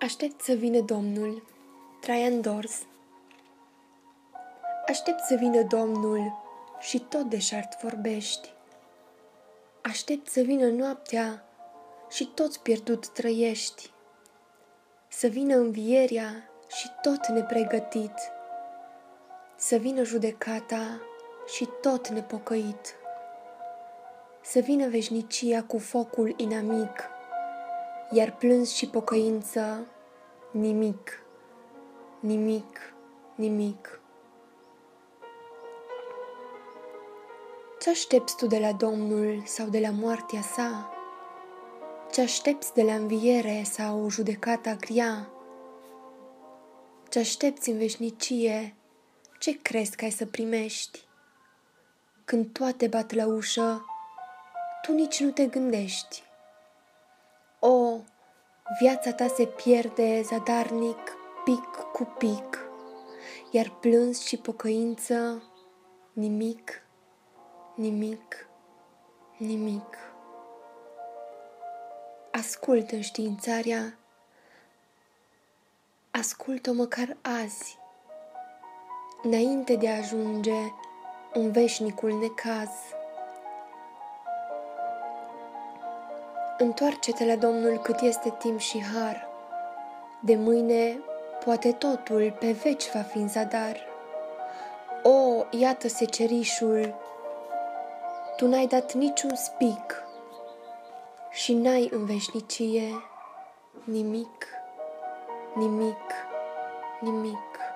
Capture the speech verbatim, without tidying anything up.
Aștept să vină Domnul. Traian Dors. Aștept să vină Domnul și tot deșart vorbești. Aștept să vină noaptea și tot pierdut trăiești. Să vină învierea și tot nepregătit. Să vină judecata și tot nepocăit. Să vină veșnicia cu focul inamic, iar plâns și pocăință, nimic, nimic, nimic. Ce aștepți tu de la Domnul sau de la moartea sa? Ce aștepți de la înviere sau judecata grea? Ce aștepți în veșnicie? Ce crezi că ai să primești? Când toate bat la ușă, tu nici nu te gândești. O, viața ta se pierde zadarnic, pic cu pic, iar plâns și pocăință, nimic, nimic, nimic. Ascultă înștiințarea, ascultă-o măcar azi, înainte de a ajunge în veșnicul necaz. Întoarce-te la Domnul cât este timp și har. De mâine, poate totul pe veci va fi în zadar. O, iată secerișul, tu n-ai dat niciun spic și n-ai în veșnicie nimic, nimic, nimic.